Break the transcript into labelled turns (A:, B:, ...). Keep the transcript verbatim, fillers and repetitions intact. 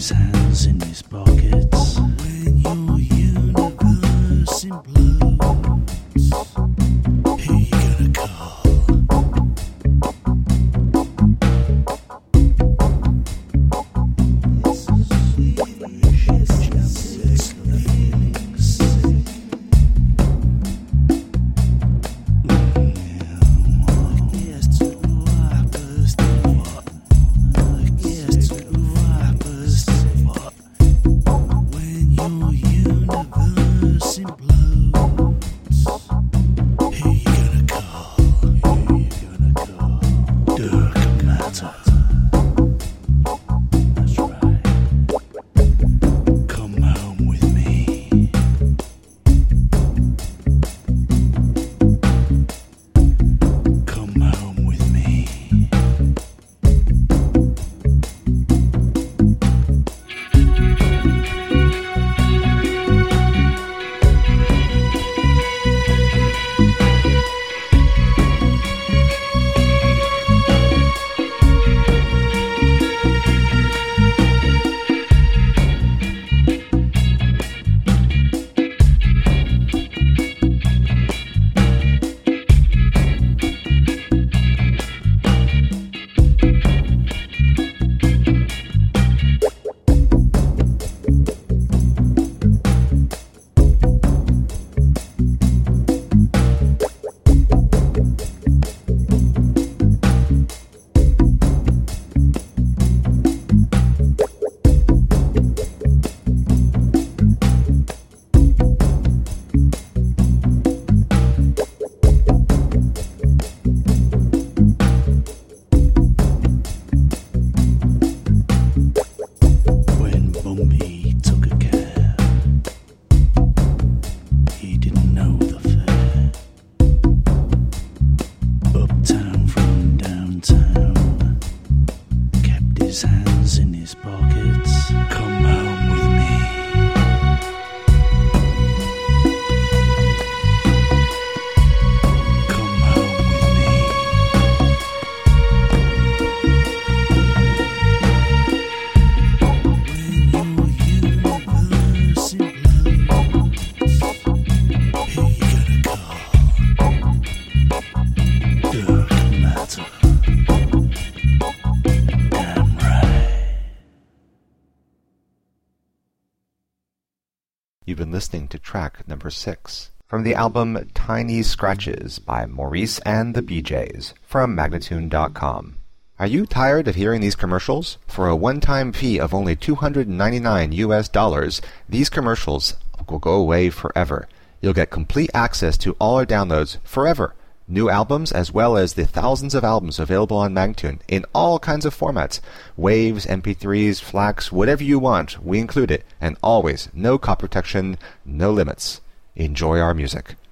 A: his hands in his pockets. When your universe implodes, who you gonna call?
B: You've been listening to track number six from the album Tiny Scratches by Maurice and the B Js from Magnatune dot com. Are you tired of hearing these commercials? For a one-time fee of only two hundred ninety-nine U S dollars, these commercials will go away forever. You'll get complete access to all our downloads forever. New albums as well as the thousands of albums available on Magnatune in all kinds of formats. Waves, M P threes, FLACs, whatever you want, we include it. And always, no copy protection, no limits. Enjoy our music.